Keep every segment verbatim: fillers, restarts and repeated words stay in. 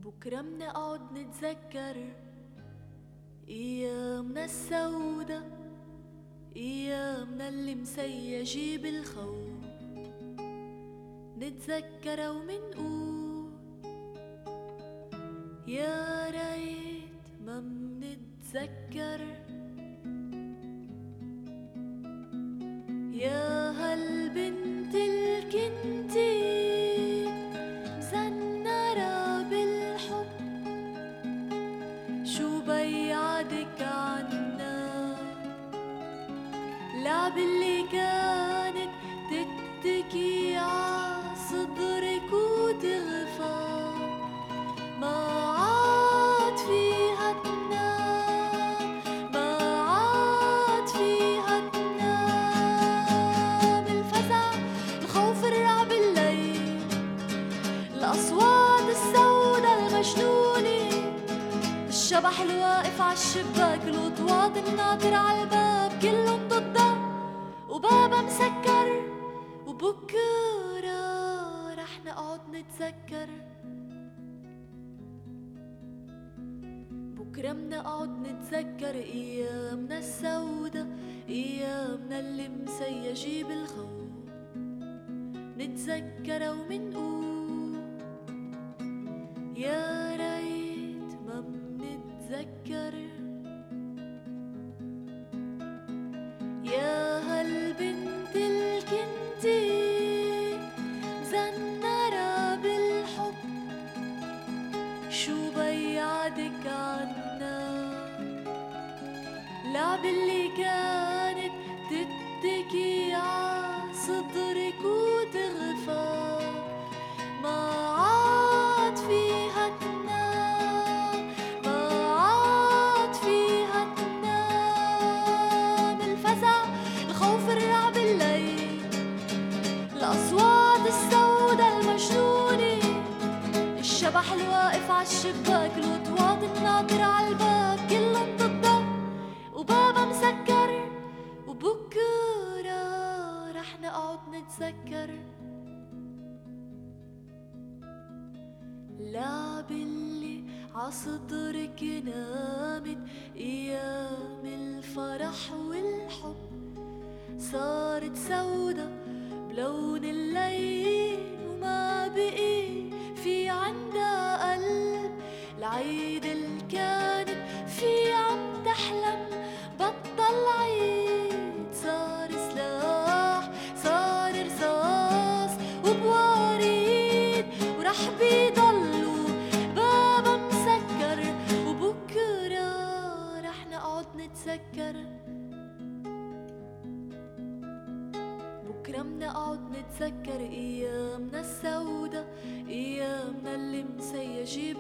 بكرة منقعد نتذكر ايامنا السودا، ايامنا اللي مسيجي بالخوف. نتذكر ومنقول يا ريت ما منتذكر، يا هالبنت الكنتي مزنرة بالحب، شو بيعدك عنا لعب اللي كانت تتكي عصدرك وتغفى، ما عاد فيها تنام، ما عاد فيها تنام. الفزع، الخوف، الرعب، الليل، الأصوات السوداء المجنونة، الشبح الواقف عالشباك، الوطواط الناطر عالباب، كلهم ضدها وبابا مسكر. وبكرة رح نقعد نتذكر، بكرة منقعد نتذكر ايامنا السودا، ايامنا اللي مسيجي بالخوف. نتذكر ومنقول يا ريت ما منتذكر، يا هالبنت الكنتي مزنرة بالحب، شو بيعدك عنا لعب اللي كانت تتكي عصدرك وتغفى، ما عاد فيها تنام، ما عاد فيها تنام. الفزع، الخوف، الرعب، الليل، الأصوات السوداء المجنونة، الشبح الواقف عالشباك، الوطواط الناطر عالباب، كلهم ضدها وبابا مسكر. وبكرة رح نقعد نتذكر لعب اللي عصدرك نامت، ايام الفرح والحب صارت سودا بلون الليل، وما بقي في عندها قلب. العيد اللي كانت في عم تحلم بطل عيد، صار سلاح، صار رصاص وبواريد، ورح بيضلوا بابا مسكر. وبكرة رح نقعد نتذكر، بكرة منقعد نتذكر ايامنا السودا، ايامنا اللي مسيجي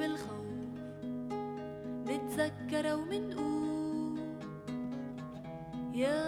بالخوف. نتذكر ومنقول يا